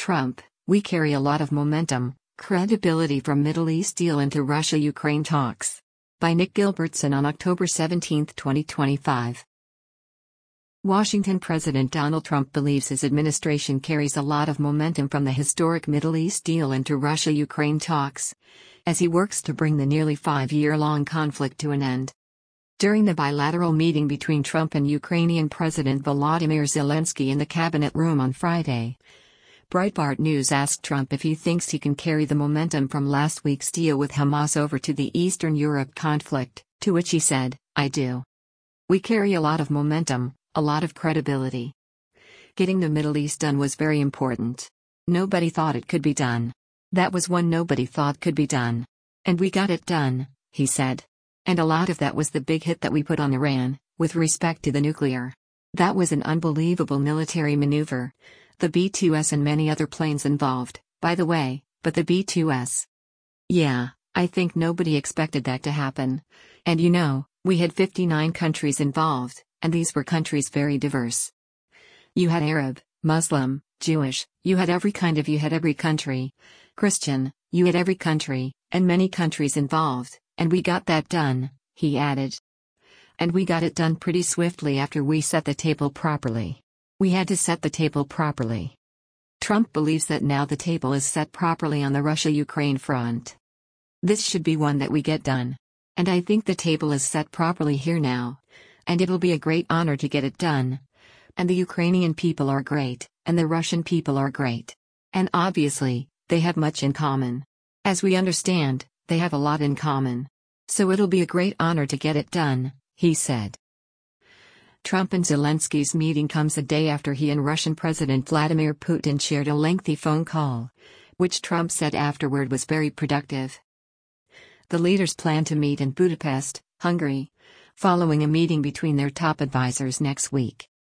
Trump, we carry a lot of momentum, credibility from Middle East deal into Russia-Ukraine talks. By Nick Gilbertson on October 17, 2025. Washington President Donald Trump believes his administration carries a lot of momentum from the historic Middle East deal into Russia-Ukraine talks, as he works to bring the nearly 5-year-long conflict to an end. During the bilateral meeting between Trump and Ukrainian President Volodymyr Zelensky in the cabinet room on Friday, Breitbart News asked Trump if he thinks he can carry the momentum from last week's deal with Hamas over to the Eastern Europe conflict, to which he said, "I do. We carry a lot of momentum, a lot of credibility. Getting the Middle East done was very important. Nobody thought it could be done. That was one nobody thought could be done. And we got it done," he said. "And a lot of that was the big hit that we put on Iran, with respect to the nuclear. That was an unbelievable military maneuver. The B-2S and many other planes involved, by the way, but the B-2S. Yeah, I think nobody expected that to happen. And we had 59 countries involved, and these were countries very diverse. You had Arab, Muslim, Jewish, you had every country, Christian, you had every country, and many countries involved, and we got that done," he added. "And we got it done pretty swiftly after we set the table properly. We had to set the table properly." Trump believes that now the table is set properly on the Russia-Ukraine front. "This should be one that we get done. And I think the table is set properly here now. And it'll be a great honor to get it done. And the Ukrainian people are great, and the Russian people are great. And obviously, they have much in common. As we understand, they have a lot in common. So it'll be a great honor to get it done," he said. Trump and Zelensky's meeting comes a day after he and Russian President Vladimir Putin shared a lengthy phone call, which Trump said afterward was very productive. The leaders plan to meet in Budapest, Hungary, following a meeting between their top advisors next week.